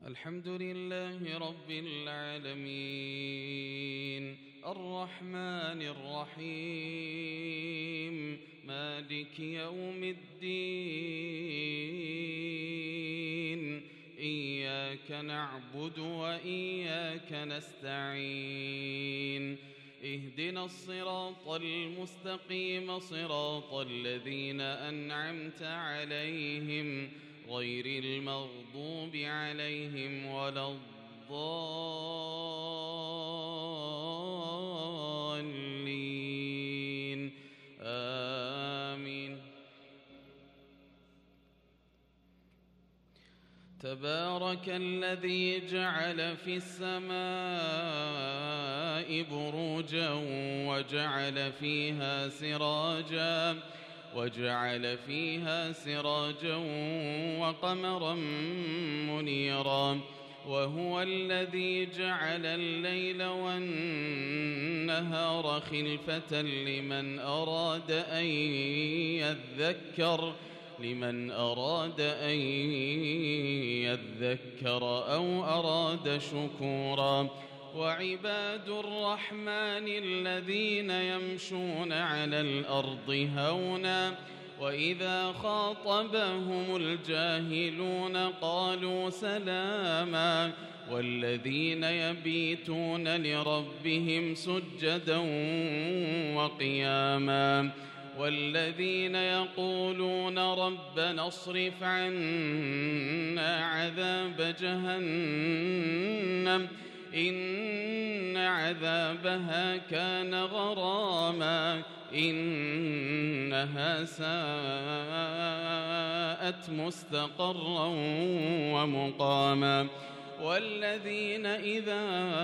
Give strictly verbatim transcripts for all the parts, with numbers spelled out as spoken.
الحمد لله رب العالمين الرحمن الرحيم مالك يوم الدين إياك نعبد وإياك نستعين اهدنا الصراط المستقيم صراط الذين أنعمت عليهم غير المغضوب عليهم ولا الضالين آمين. تبارك الذي جعل في السماء بروجا وجعل فيها سراجا وجعل فيها سراجا وقمرا منيرا وهو الذي جعل الليل والنهار خلفة لمن أراد أن يذكر لمن أراد أن يذكر أو أراد شكورا وعباد الرحمن الذين يمشون على الأرض هونا وإذا خاطبهم الجاهلون قالوا سلاما والذين يبيتون لربهم سجدا وقياما والذين يقولون ربنا اصرف عنا عذاب جهنم إن عذابها كان غراما إنها ساءت مستقرا ومقاما والذين إذا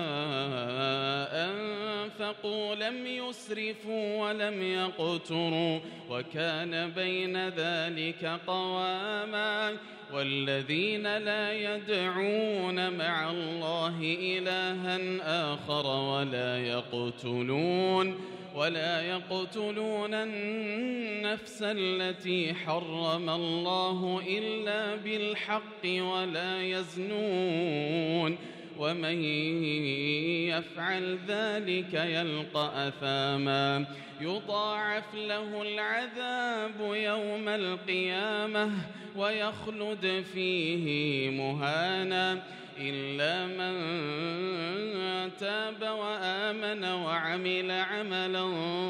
أنفقوا لم يسرفوا ولم يقتروا وكان بين ذلك قواما والذين لا يدعون مع الله إلها آخر ولا يقتلون ولا يقتلون النفس التي حرم الله إلا بالحق ولا يزنون ومن يفعل ذلك يلقى أثاما يضاعف له العذاب يوم القيامة ويخلد فيه مهانا إلا من تاب وآمن وعمل عملا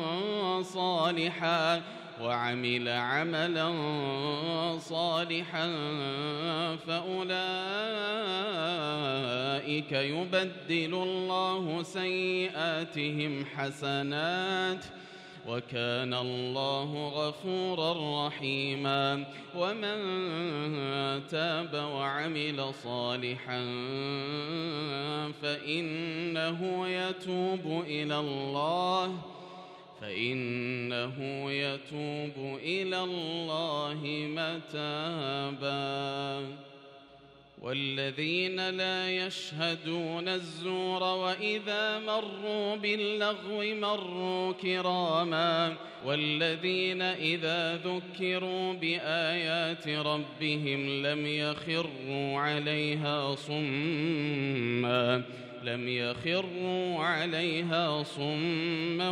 صالحا وعمل عملا صالحا فأولئك يبدل الله سيئاتهم حسنات وكان الله غفورا رحيما ومن تاب وعمل صالحا فإنه يتوب إلى الله فإنه يتوب إلى الله متابا والذين لا يشهدون الزور وإذا مروا باللغو مروا كراما والذين إذا ذكروا بآيات ربهم لم يخروا عليها صما لم يخروا عليها صما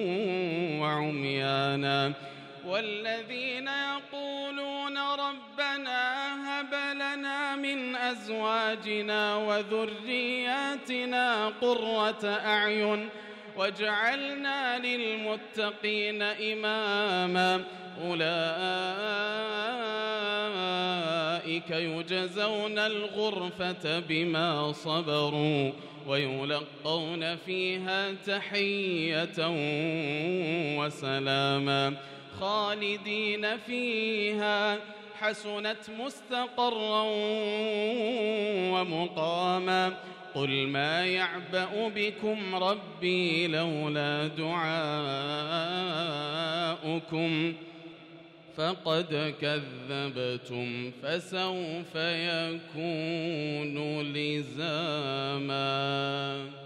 وعميانا والذين يقولون ربنا هب لنا من أزواجنا وذرياتنا قرة أعين واجعلنا للمتقين إماما أولئك يجزون الغرفة بما صبروا ويلقون فيها تحية وسلاما خالدين فيها حسنت مستقرا ومقاما قل ما يعبأ بكم ربي لولا دعاؤكم فقد كذبتم فسوف يكون لزاما.